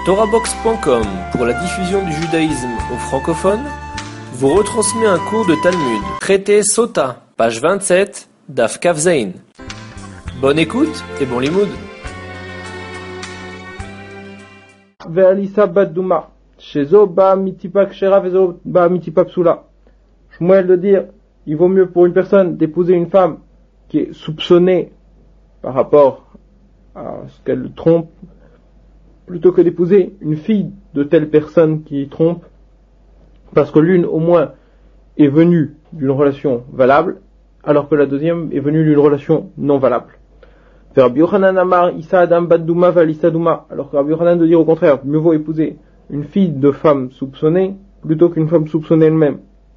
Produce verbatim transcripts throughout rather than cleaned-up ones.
Torahbox point com, pour la diffusion du judaïsme aux francophones, vous retransmet un cours de Talmud, traité Sota, page vingt-sept, Daf Kaf Zayin. Bonne écoute et bon limoud. Ve'alisa bat Douma, shezo ba mitipa kshera vezo ba mitipa psula. Shmuel de dire, il vaut mieux pour une personne d'épouser une femme qui est soupçonnée par rapport à ce qu'elle trompe, plutôt que d'épouser une fille de telle personne qui trompe, parce que l'une au moins est venue d'une relation valable, alors que la deuxième est venue d'une relation non valable. Rabbi Yochanan Amar Issa Adam Bat Douma Valissa Douma, alors que Rabbi Yochanan de dire au contraire, mieux vaut épouser une fille de femme soupçonnée plutôt qu'une femme soupçonnée elle-même.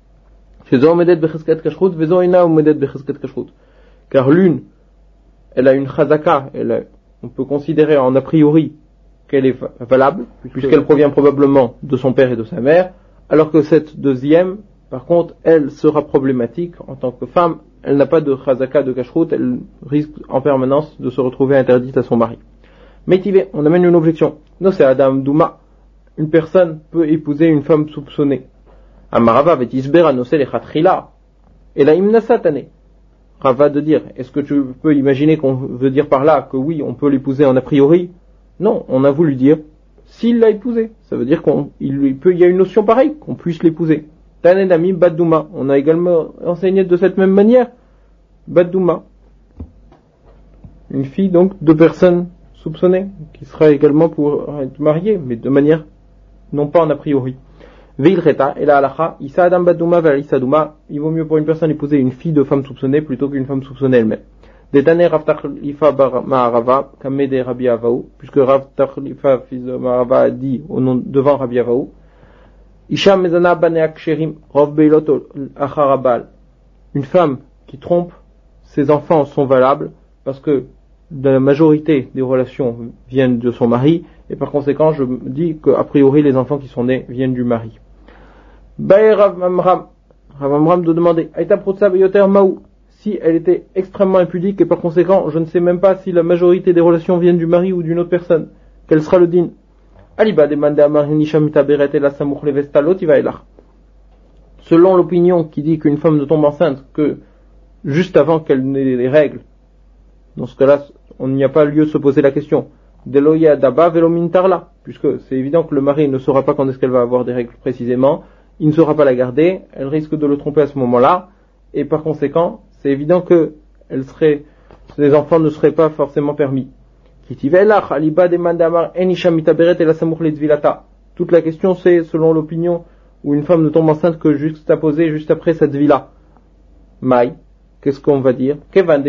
Car l'une, elle a une chazaka, elle a, on peut considérer en a priori qu'elle est valable, puisqu'elle provient probablement de son père et de sa mère, alors que cette deuxième, par contre, elle sera problématique en tant que femme, elle n'a pas de chazaka de kashrut, elle risque en permanence de se retrouver interdite à son mari. Métivé, on amène une objection. Non, c'est Adam Douma. Une personne peut épouser une femme soupçonnée. Amarava vetisber anosel echatrila. Et la imnasatane. Rava de dire, est-ce que tu peux imaginer qu'on veut dire par là que oui, on peut l'épouser en a priori? Non, on a voulu dire, s'il l'a épousée. Ça veut dire qu'il peut, il y a une notion pareille, qu'on puisse l'épouser. Tanedami Badouma. On a également enseigné de cette même manière. Badouma. Une fille, donc, de personnes soupçonnées, qui sera également pour être mariée, mais de manière, non pas en a priori. Veilreta, et la halacha, Issa Adam Badouma Valissa Douma. Il vaut mieux pour une personne épouser une fille de femme soupçonnée plutôt qu'une femme soupçonnée elle-même. Détané Rav Tachlifa bar Ma'arava, Kamede Rabbi Avaou, puisque Rav Tachlifa, fils de Ma'arava, a dit au nom, devant Rabbi Avaou, Isha Mezana Banea Ksherim, Rov Beilot Acharabal. Une femme qui trompe, ses enfants sont valables, parce que la majorité des relations viennent de son mari, et par conséquent, je dis qu'a priori, les enfants qui sont nés viennent du mari. Bae Rav Amram, Rav Amram de demander, Aïta Protsa Beyoter Maou, si elle était extrêmement impudique et par conséquent je ne sais même pas si la majorité des relations viennent du mari ou d'une autre personne, quel sera le din? Aliba demande à Marinisha Mitaberet et la Samour Levestalot, il va là. Selon l'opinion qui dit qu'une femme ne tombe enceinte que juste avant qu'elle n'ait les règles, dans ce cas-là, on n'y a pas lieu de se poser la question. Deloya Daba Velomintarla, puisque c'est évident que le mari ne saura pas quand est-ce qu'elle va avoir des règles précisément, il ne saura pas la garder, elle risque de le tromper à ce moment-là, et par conséquent, c'est évident que elle serait, les enfants ne seraient pas forcément permis. Toute la question c'est, selon l'opinion, où une femme ne tombe enceinte que juste à poser, juste après cette vie-là. Maï, qu'est-ce qu'on va dire?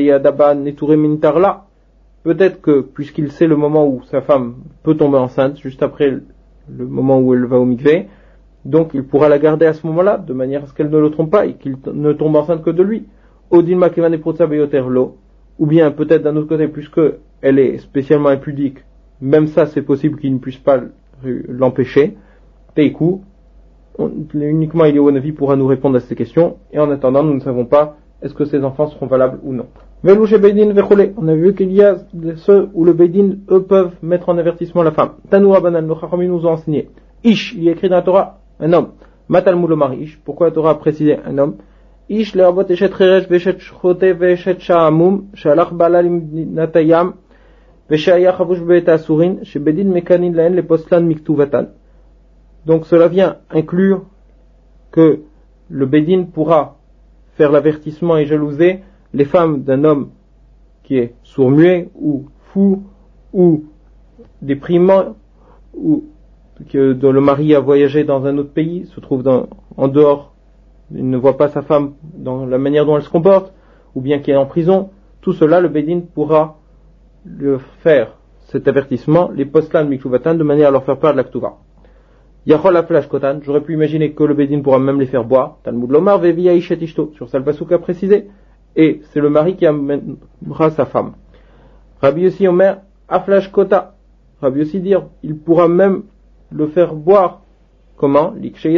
Peut-être que, puisqu'il sait le moment où sa femme peut tomber enceinte, juste après le moment où elle va au mikvé, donc il pourra la garder à ce moment-là, de manière à ce qu'elle ne le trompe pas et qu'il ne tombe enceinte que de lui. Odin Makevan et Protsa Beyoterlo, ou bien peut-être d'un autre côté, puisque elle est spécialement impudique, même ça c'est possible qu'il ne puisse pas l'empêcher. Teiku, uniquement Eliyahu pourra nous répondre à ces questions, et en attendant nous ne savons pas est-ce que ces enfants seront valables ou non. Velouche Beidin Vechole, on a vu qu'il y a ceux où le Beidin, eux, peuvent mettre en avertissement la femme. Tanoura Banan, le Chachami nous a enseigné. Ish, il y a écrit dans la Torah, un homme. Matalmou le mari, Ish, pourquoi la Torah a précisé un homme? Ish le'avot eshet cheresh veshet shchote veshet sha'amum shalach balalim natayam veshaya chavush be'et asurin shebedin mekanin laen le poslan miktuvatan. Donc cela vient inclure que le bedin pourra faire l'avertissement et jalouser les femmes d'un homme qui est sourd-muet ou fou ou déprimant ou que dont le mari a voyagé dans un autre pays, se trouve dans, en dehors, il ne voit pas sa femme dans la manière dont elle se comporte, ou bien qu'il est en prison. Tout cela, le Bédin pourra le faire, cet avertissement, les postlan miktuvatan, de manière à leur faire part de la ktuva. Yachol la flash kotan, j'aurais pu imaginer que le Bédin pourra même les faire boire. Talmud lomar vevi aishet ishto, sur ça le pasuk a précisé. Et c'est le mari qui amènera sa femme. Rabbi Yossi Omer, aflash kota. Rabbi Yossi dire, il pourra même le faire boire. Comment?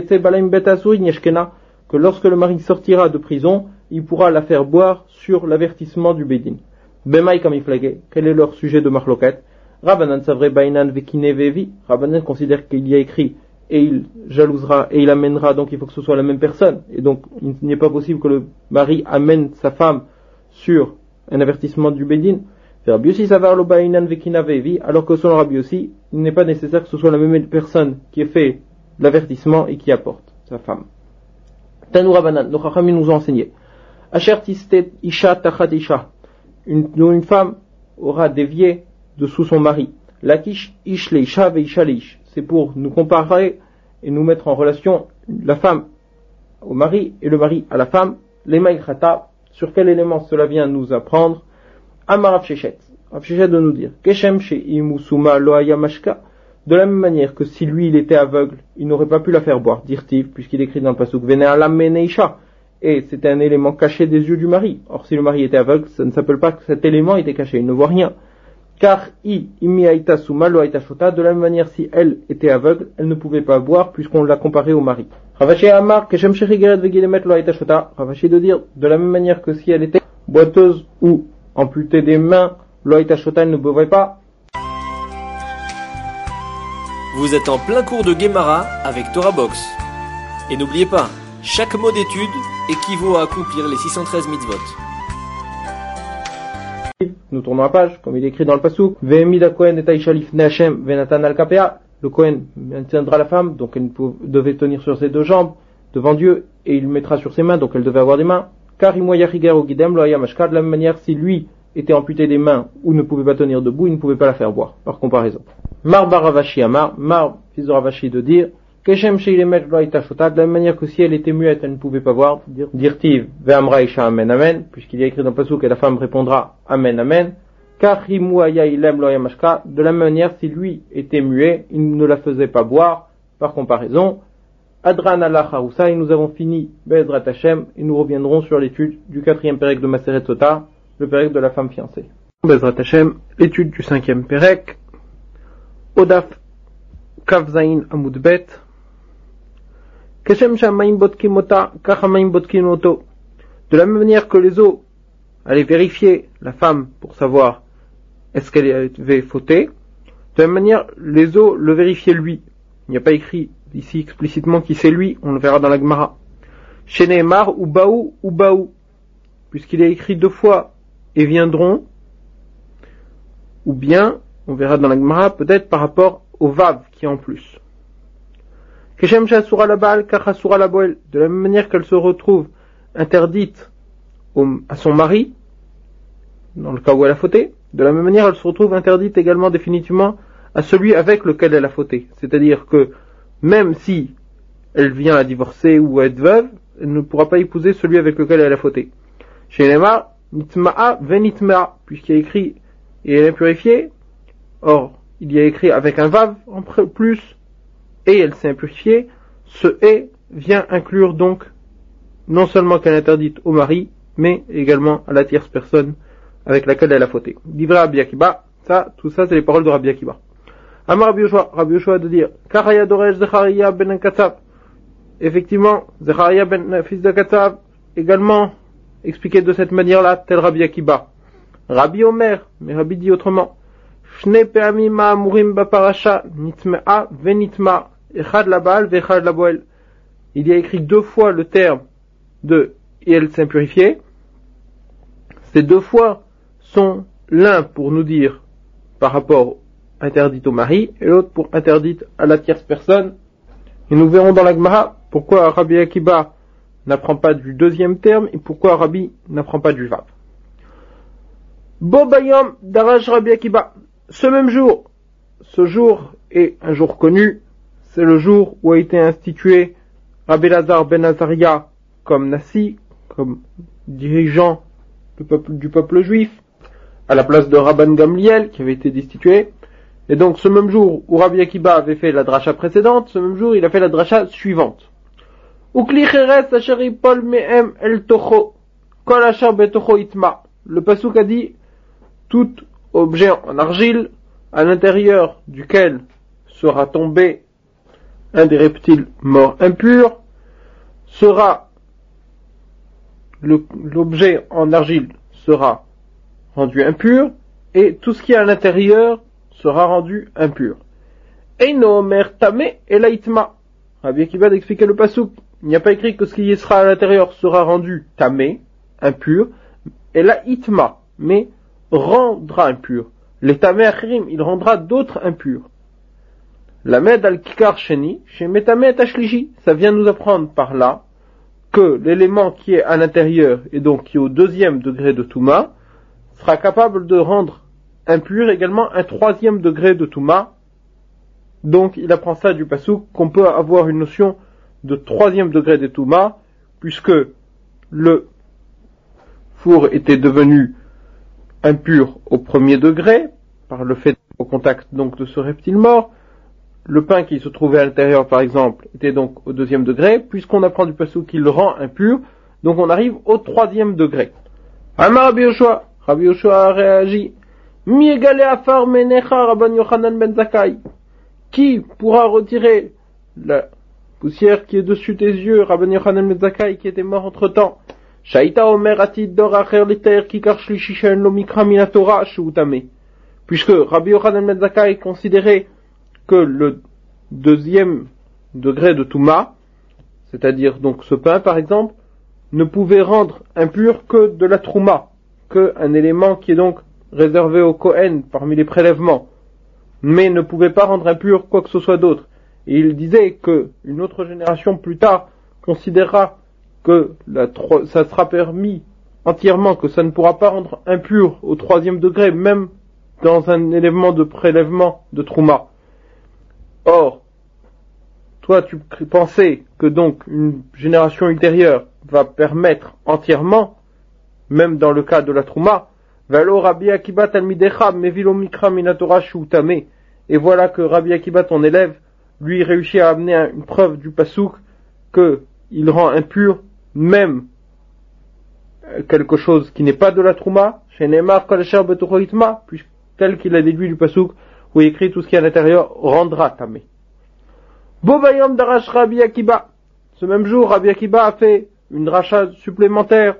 Que lorsque le mari sortira de prison, il pourra la faire boire sur l'avertissement du Bédin. Bemaï kamiflagé, quel est leur sujet de marloquette? Rabbanan savre bainan vekine vevi. Rabbanan considère qu'il y a écrit et il jalousera et il amènera, donc il faut que ce soit la même personne. Et donc il n'est pas possible que le mari amène sa femme sur un avertissement du Bédine. Rabbi Yossi savar lo bainan vekina vevi, alors que selon Rabbi Yossi, il n'est pas nécessaire que ce soit la même personne qui ait fait l'avertissement et qui apporte sa femme. Tanou Rabbanan, nos Chachamim nous ont enseigné. Asher tistet isha tachat isha. Une, une femme aura dévié dessous son mari. Lakish ish leisha ve isha leish. C'est pour nous comparer et nous mettre en relation la femme au mari et le mari à la femme. Lema ilchata. Sur quel élément cela vient nous apprendre? Amar Rav Sheshet. Rav Sheshet de nous dire. Keshem she imusuma lo haya mashka. De la même manière que si lui il était aveugle, il n'aurait pas pu la faire boire, dirtiv, puisqu'il écrit dans le pasuk Vene'alam meneisha, et c'était un élément caché des yeux du mari. Or si le mari était aveugle, ça ne s'appelle pas que cet élément était caché, il ne voit rien. Car i imi aita suma lo aita shota, de la même manière si elle était aveugle, elle ne pouvait pas boire puisqu'on l'a comparée au mari. Ravashi Amar keshem shechigeret vegilemet lo aita shota. Ravashi de dire de la même manière que si elle était boiteuse ou amputée des mains, lo aita shota, elle ne buvait pas. Vous êtes en plein cours de Gemara avec Torah Box. Et n'oubliez pas, chaque mot d'étude équivaut à accomplir les six cent treize mitzvot. Nous tournons la page, comme il est écrit dans le pasuk. Ve'emida Kohen et Aisha lifnei Hashem ve'natan al kapea. Le Kohen maintiendra la femme, donc elle devait tenir sur ses deux jambes devant Dieu, et il mettra sur ses mains, donc elle devait avoir des mains. Car imoya chiger ou gidem lo haya mashka. De la même manière, si lui était amputé des mains ou ne pouvait pas tenir debout, il ne pouvait pas la faire boire, par comparaison. Mar bar Ravashi Amar, Mar, fils de Ravashi de dire, Keshem sheilemet lo aita shota, de la même manière que si elle était muette, elle ne pouvait pas voir, dirtiv, ve'amra isha amen amen, puisqu'il y a écrit dans le pasuk que la femme répondra amen amen, car rimu aya ilem lo haya mashka, de la même manière si lui était muet, il ne la faisait pas boire, par comparaison, Adran Allah Haroussa, et nous avons fini Be'ezrat Hashem, et nous reviendrons sur l'étude du quatrième pérec de Maseret Sota, le pérec de la femme fiancée. Be'ezrat Hashem, l'étude du cinquième pérec, Odaf Kavzain Amoudbet, Keshem Shamaim Botkimota, Kachamaim Botkimoto. De la même manière que les eaux allaient vérifier la femme pour savoir est-ce qu'elle avait fauté, de la même manière les eaux le vérifiaient lui. Il n'y a pas écrit ici explicitement qui c'est lui, on le verra dans la Gemara. Sheneemar ou Baou ou Baou, puisqu'il est écrit deux fois et viendront, ou bien on verra dans la Gemara peut-être par rapport au Vav qui est en plus. Keshem Shasura la Baal, Kachasura la Boel, de la même manière qu'elle se retrouve interdite au, à son mari, dans le cas où elle a fauté, de la même manière elle se retrouve interdite également définitivement à celui avec lequel elle a fauté. C'est-à-dire que même si elle vient à divorcer ou à être veuve, elle ne pourra pas épouser celui avec lequel elle a fauté. Chez Nema, Nitma'a venitma'a, puisqu'il y a écrit et elle est purifiée, or il y a écrit avec un vav en plus, et elle s'est impurifiée, ce et vient inclure donc non seulement qu'elle est interdite au mari, mais également à la tierce personne avec laquelle elle a fauté. Divra Rabbi Akiba, ça, tout ça c'est les paroles de Rabbi Akiba. Amar Rabbi Yoshua, Rabbi Yoshua de dire, Karaya Doresh Zechariah ben Katsav. Effectivement, Zechariah ben fils de Katsav, également expliqué de cette manière-là, tel Rabbi Akiba. Rabbi Omer, mais Rabbi dit autrement, Shne pe'amim ma'amurim ba'parasha, nitme'a venitma, echad la baal ve'echad la boel. Il y a écrit deux fois le terme de et elle s'est purifiée. Ces deux fois sont l'un pour nous dire par rapport interdite au mari et l'autre pour interdite à la tierce personne. Et nous verrons dans la Gemara pourquoi Rabbi Akiba n'apprend pas du deuxième terme et pourquoi Rabbi n'apprend pas du vav. Bo bayom daraj Rabbi Akiba. Ce même jour, ce jour est un jour connu, c'est le jour où a été institué Rabbi Lazar ben Azaria comme Nassi, comme dirigeant du peuple, du peuple juif, à la place de Rabban Gamliel qui avait été destitué. Et donc ce même jour où Rabbi Akiba avait fait la dracha précédente, ce même jour il a fait la dracha suivante. Ukli cheres asheri pol mehem el tocho, kol ashar betocho itma. Le pasuk a dit tout objet en argile à l'intérieur duquel sera tombé un des reptiles morts impurs sera le, l'objet en argile sera rendu impur et tout ce qui est à l'intérieur sera rendu impur. Eino omer tamé et laïtma. Rabbi Akiva d'expliquer le pasuk. Il n'y a pas écrit que ce qui sera à l'intérieur sera rendu tamé, impur, et laïtma, mais rendra impur. Les tamé achirim, il rendra d'autres impurs. La med al kikar sheni, chez metame et ashlishi. Ça vient nous apprendre par là que l'élément qui est à l'intérieur et donc qui est au deuxième degré de Touma sera capable de rendre impur également un troisième degré de Touma. Donc il apprend ça du pasuk qu'on peut avoir une notion de troisième degré de Touma puisque le four était devenu impur au premier degré par le fait au contact donc de ce reptile mort. Le pain qui se trouvait à l'intérieur, par exemple, était donc au deuxième degré, puisqu'on apprend du pasuk qu'il le rend impur, donc on arrive au troisième degré. Amar Rabbi Yoshua, Rabbi Yoshua a réagi, Mi egale afar menecha Rabban Yochanan ben Zakkai. Qui pourra retirer la poussière qui est dessus tes yeux, Rabban Yochanan ben Zakkai, qui était mort entre temps? Shaita omer atid dor acher liter kikar shlishi shen lo mikra min haTorah sheutame. Puisque Rabbi Yochanan ben Zakkai considérait que le deuxième degré de Touma, c'est-à-dire donc ce pain par exemple, ne pouvait rendre impur que de la Trouma, que un élément qui est donc réservé au Kohen parmi les prélèvements, mais ne pouvait pas rendre impur quoi que ce soit d'autre. Et il disait que une autre génération plus tard considérera que la tro- ça sera permis entièrement, que ça ne pourra pas rendre impur au troisième degré, même dans un élément de prélèvement de Trouma. Or, toi tu pensais que donc une génération ultérieure va permettre entièrement, même dans le cas de la Trouma, Valo Rabbi Akiba talmidecha mevilo mikra min haTorah sheutame. Et voilà que Rabbi Akiba, ton élève, lui réussit à amener une preuve du pasuk que il rend impur même quelque chose qui n'est pas de la Trouma, chez Neymar kol asher betocho itma, puis tel qu'il a déduit du pasuk où il écrit tout ce qui est à l'intérieur rendra tamé. Bobayom darash Rabbi Akiba. Ce même jour, Rabbi Akiba a fait une rachat supplémentaire.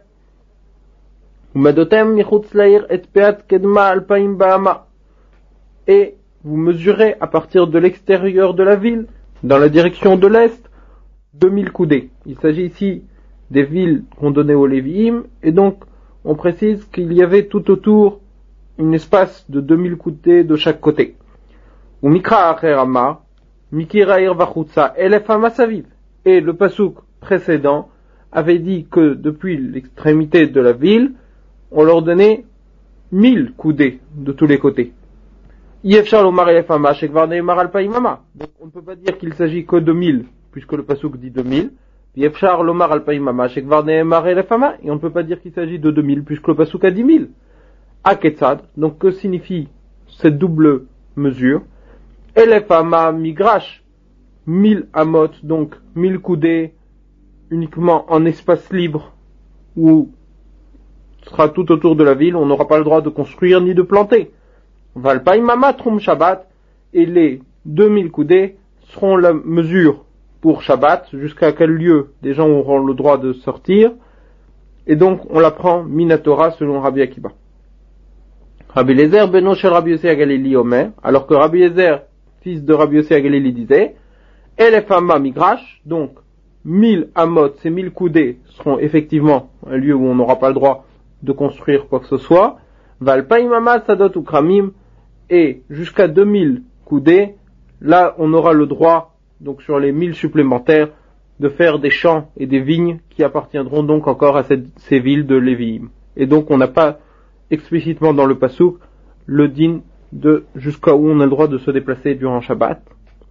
Umadotem michutz la'ir et peat kedma alpaim ba'ama. Et vous mesurez à partir de l'extérieur de la ville, dans la direction de l'est, deux mille coudées. Il s'agit ici des villes qu'on donnait aux Lévi'im, et donc on précise qu'il y avait tout autour un espace de deux mille coudées de chaque côté. Ou mikra acher amar, mikira ir vachutza elef amasaviv. Et le pasuk précédent avait dit que depuis l'extrémité de la ville, on leur donnait mille coudées de tous les côtés. Yefshar lomar elef ama shekvar neimar alpaim ama. Donc on ne peut pas dire qu'il s'agit que de mille, puisque le pasuk dit deux mille. Yefshar lomar alpaim ama shekvar neimar elef ama. Et on ne peut pas dire qu'il s'agit de deux mille, puisque le pasuk a dit mille. Aketzad. Donc que signifie cette double mesure? Elef ama migrash, mille amot, donc mille coudées, uniquement en espace libre, où sera tout autour de la ville, on n'aura pas le droit de construire ni de planter. Valpaimama trum Shabbat, et les deux mille coudées seront la mesure pour Shabbat, jusqu'à quel lieu des gens auront le droit de sortir, et donc on la prend min haTorah selon Rabbi Akiba. Rabbi Eliezer beno shel Rabbi Yosi HaGalili Omer, alors que Rabbi Eliezer, fils de Rabbi Yosi HaGalili, disait Elef ama migrash, donc mille amot, ces mille coudées seront effectivement un lieu où on n'aura pas le droit de construire quoi que ce soit. Valpaimama sadot ou kramim, et jusqu'à deux mille coudées, là on aura le droit, donc sur les mille supplémentaires, de faire des champs et des vignes qui appartiendront donc encore à cette, ces villes de Lévi'im. Et donc on n'a pas explicitement dans le pasuk le din de jusqu'à où on a le droit de se déplacer durant Shabbat.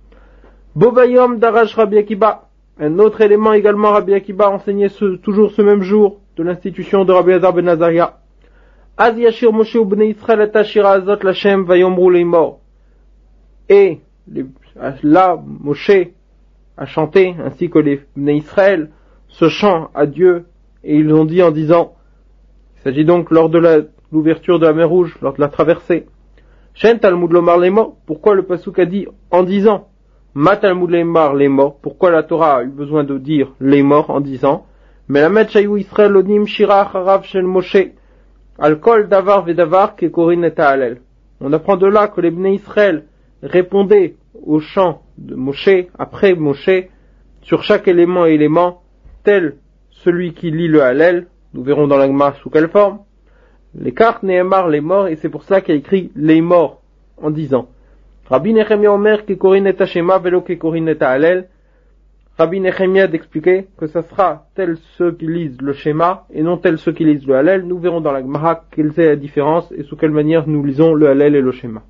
Bobayom darash Rabbi Akiba. Un autre élément également, Rabbi Akiba enseignait ce, toujours ce même jour de l'institution de Rabbi Elazar ben Azaria. Az yashir Moshe u bnei Israël et ashira azot l'Hashem vayomru leimor. Et les, là, Moshe a chanté, ainsi que les bnei Israël, ce chant à Dieu, et ils ont dit en disant, il s'agit donc lors de la, l'ouverture de la mer Rouge, lors de la traversée. Shen Talmud lomar leimor. Pourquoi le pasuk a dit en disant? Ma Talmud leimar leimor. Pourquoi la Torah a eu besoin de dire leimor en disant? Mais la met shayu Israël onim shira harav shel Moshe. Al kol davar vedavar ke korin et ha'alel. On apprend de là que les Bnei Israël répondaient au chant de Moshe, après Moshe, sur chaque élément et élément, tel celui qui lit le Hallel, nous verrons dans la Gemara sous quelle forme, les cartes Nehemar, les morts, et c'est pour cela qu'il a écrit les morts, en disant, Rabbi Nechemia Omer ke korin et Hashema velo ke korin et Hallel. Rabbi Nechemia d'expliquer que ça sera tel ceux qui lisent le schéma et non tel ceux qui lisent le Hallel. Nous verrons dans la Gemara quelle est la différence et sous quelle manière nous lisons le Hallel et le schéma.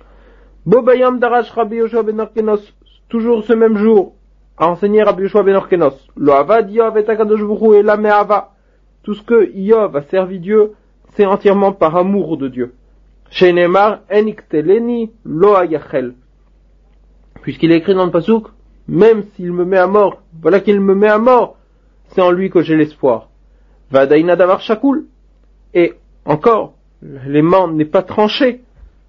Bobayam darash Rabbi Yoshua ben Orkenos, toujours ce même jour, a enseigné Rabbi Yoshua ben Orkenos, Lo avad Yov et Akadosh Baruch Hu et la me'ava. Tout ce que Yov a servi Dieu, c'est entièrement par amour de Dieu. Shenemar enikteleni lo ayachel. Puisqu'il est écrit dans le pasuk, même s'il me met à mort, voilà qu'il me met à mort, c'est en lui que j'ai l'espoir. Vadaina davar shakul. Et encore, l'aimant n'est pas tranché.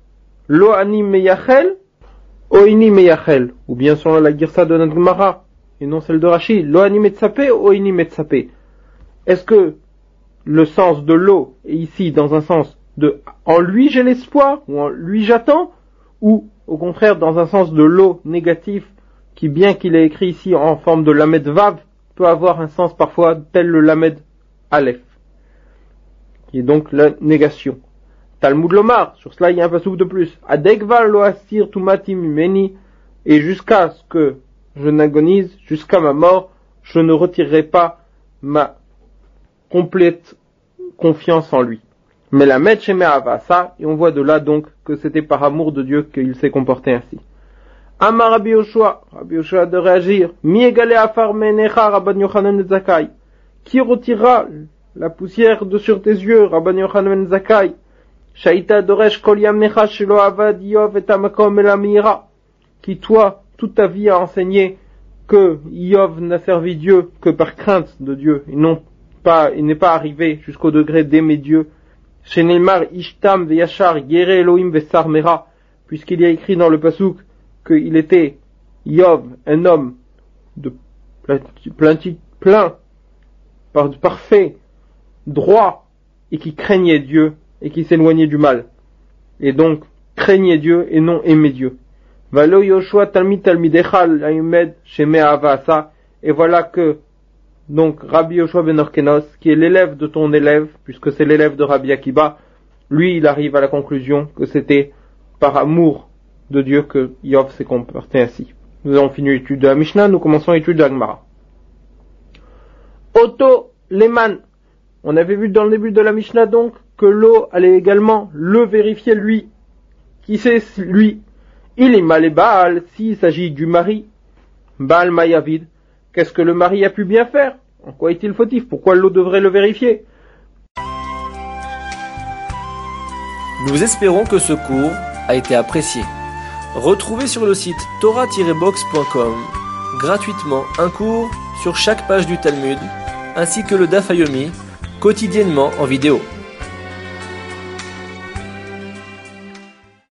Lo ani meyachel, oini meyachel. Ou bien selon la girsa de notre Gemara, et non celle de Rashi, lo ani metzapé, oini metzapé. Est-ce que le sens de l'eau est ici dans un sens de en lui j'ai l'espoir, ou en lui j'attends, ou au contraire dans un sens de l'eau négatif, qui bien qu'il est écrit ici en forme de lamed vav, peut avoir un sens parfois tel le lamed aleph, qui est donc la négation. Talmud Lomar, sur cela il y a un passouk de plus, Adegva lo astir tumatim mimeni, et jusqu'à ce que je n'agonise, jusqu'à ma mort, je ne retirerai pas ma complète confiance en lui. Mais la met chez ça, et on voit de là donc que c'était par amour de Dieu qu'il s'est comporté ainsi. Amar Rabbi Yoshua, Rabbi Yoshua de réagir, mi égalé afar menecha Rabban Yochanan ben Zakkai, qui retirera la poussière de sur tes yeux, Rabban Yochanan ben Zakkai, shaita doresh kol yamnecha shelo avad Yov et amakom el amira, qui toi, toute ta vie a enseigné que Yov n'a servi Dieu que par crainte de Dieu, et non pas, il n'est pas arrivé jusqu'au degré d'aimer Dieu. Shenemar ishtam veyashar yere Elohim vesar mera, puisqu'il y a écrit dans le pasuk qu'il était Yov, un homme de plein, plein, par parfait, droit, et qui craignait Dieu, et qui s'éloignait du mal. Et donc, craignait Dieu et non aimait Dieu. Valo Yoshua talmid talmidechal ayumed sheme avasa, et voilà que donc Rabbi Yoshua ben Orkenos, qui est l'élève de ton élève, puisque c'est l'élève de Rabbi Akiba, lui il arrive à la conclusion que c'était par amour de Dieu que Yov s'est comporté ainsi. Nous avons fini l'étude de la Mishnah, nous commençons l'étude de la Gemara. Otto Leman, on avait vu dans le début de la Mishnah donc que l'eau allait également le vérifier lui. Qui c'est lui? Il est mal et Baal, s'il s'agit du mari, Baal Mayavid. Qu'est-ce que le mari a pu bien faire? En quoi est-il fautif? Pourquoi l'eau devrait le vérifier? Nous espérons que ce cours a été apprécié. Retrouvez sur le site torah tiret box point com gratuitement un cours sur chaque page du Talmud, ainsi que le Daf Yomi, quotidiennement en vidéo.